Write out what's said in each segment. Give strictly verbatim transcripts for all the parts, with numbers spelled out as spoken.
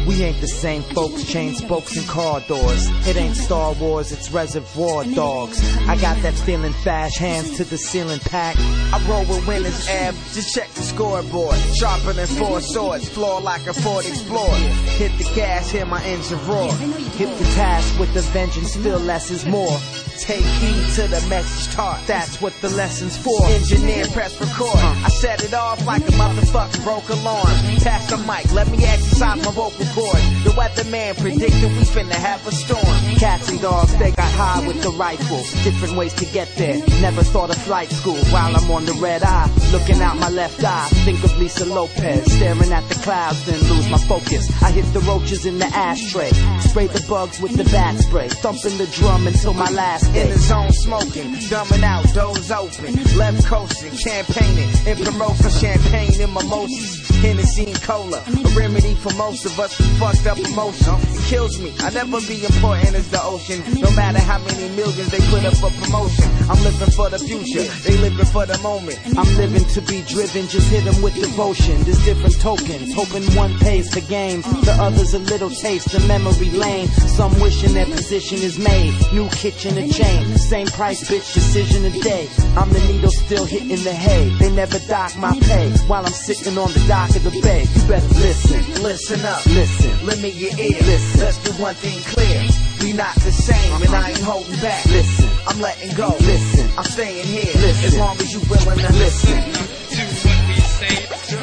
We ain't the same folks, chain spokes and car doors. It ain't Star Wars, it's Reservoir Dogs. I got that feeling fast, hands to the ceiling pack. I roll with winners, Ab, just check the scoreboard. Sharper than four swords, floor like a Ford Explorer. Hit the gas, hear my engine roar. Hit the task with the vengeance, feel less is more. Take heed to the message taught. That's what the lesson's for. Engineer, press record. I set it off like a motherfucking broke alarm. Pass the mic, let me exercise my vocal cords. The weatherman predicted we finna have a storm. Cats and dogs, they got high with the rifle. Different ways to get there. Never thought of flight school while I'm on the red eye. Looking out my left eye, think of Lisa Lopez. Staring at the clouds, then lose my focus. I hit the roaches in the ashtray. Spray the bugs with the bat spray. Thumping the drum until my last in the zone smoking, dumbing out, doors open, left coasting, campaigning, and promote for champagne and mimosas, Hennessy and cola, a remedy for most of us with fucked up emotion. It kills me, I never be important as the ocean, no matter how many millions they put up for promotion. I'm living for the future, they living for the moment. I'm living to be driven, just hit them with devotion. There's different tokens, hoping one pays for game, the other's a little taste of memory lane. Some wishing their position is made, new kitchen and chain, same price, bitch, decision a day. I'm the needle still hitting the hay. They never dock my pay while I'm sitting on the dock of the bay. You better listen, listen up, listen, lend me your ear. Listen, let's do one thing clear. We not the same, and I ain't holding back. Listen, I'm letting go. Listen, I'm staying here. Listen, as long as you willing to listen. listen to what we say.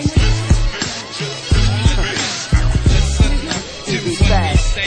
To be fast.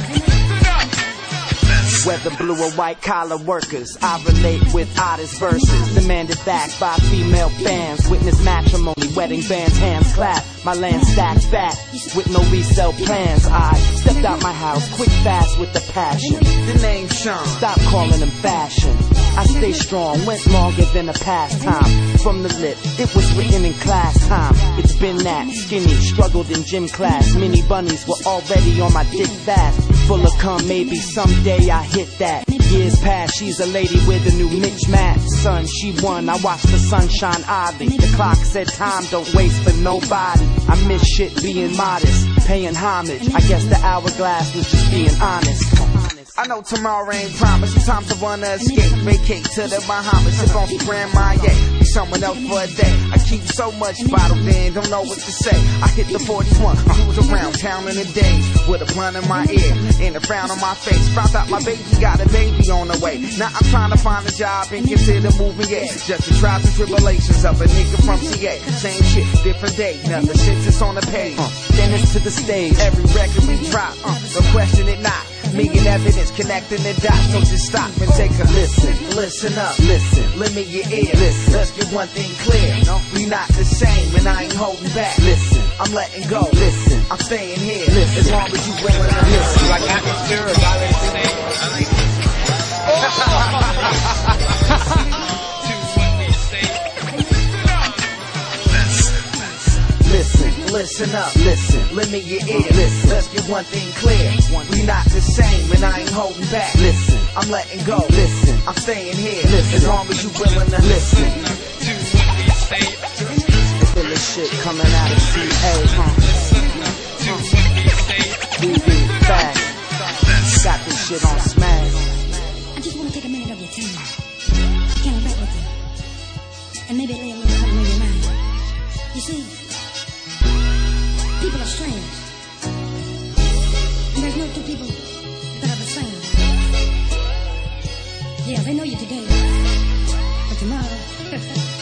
Whether blue or white collar workers, I relate with oddest verses. Demanded back by female fans. Witness matrimony, wedding bands, hands clap. My land stacked back with no resale plans. I stepped out my house quick fast with the passion. The name Sean. Stop calling them fashion. I stay strong, went longer than a pastime. From the lip, it was written in class time. It's been that skinny, struggled in gym class. Mini bunnies were already on my dick fast. Full of cum, maybe someday I hit that. Years past, she's a lady with a new Mitch match. Son, she won, I watched the sunshine oddly. The clock said time, don't waste for nobody. I miss shit being modest, paying homage. I guess the hourglass was just being honest. I know tomorrow ain't promised. Sometimes I wanna escape, vacate to the Bahamas. Sip on some Grand Marnier, be someone else for a day. I keep so much bottled in, don't know what to say. I hit the forty-one, cruise around town in the days with a blunt in my ear and a frown on my face. Found out my baby got a baby on the way. Now I'm trying to find a job and consider moving, yeah. Just the trials and tribulations of a nigga from C A. Same shit, different day, nothing since it's on the page. Uh, then it's to the stage. Every record we drop, uh, no question it not. Million evidence connecting the dots, so just stop and take a listen. Listen up, listen, lend me your ear. Listen, let's get one thing clear. We not the same, and I ain't holding back. Listen, I'm letting go. Listen, I'm staying here. Listen, as long as you willing to listen. Like I can sure about everything. Listen, listen up, listen, lend me your ear. Listen, let's get one thing clear. We not the same, and I ain't holding back. Listen, I'm letting go. Listen, I'm staying here. Listen, as long as you willing to listen. To what we say. Feel this shit coming out of C A, huh? To what we say. We be fast. Got this shit on smash. I just want to take a minute of your time. Count back with you. And maybe lay a little something in your mind. You see, people are strange. And there's no two people that are the same. Yeah, they know you today, but tomorrow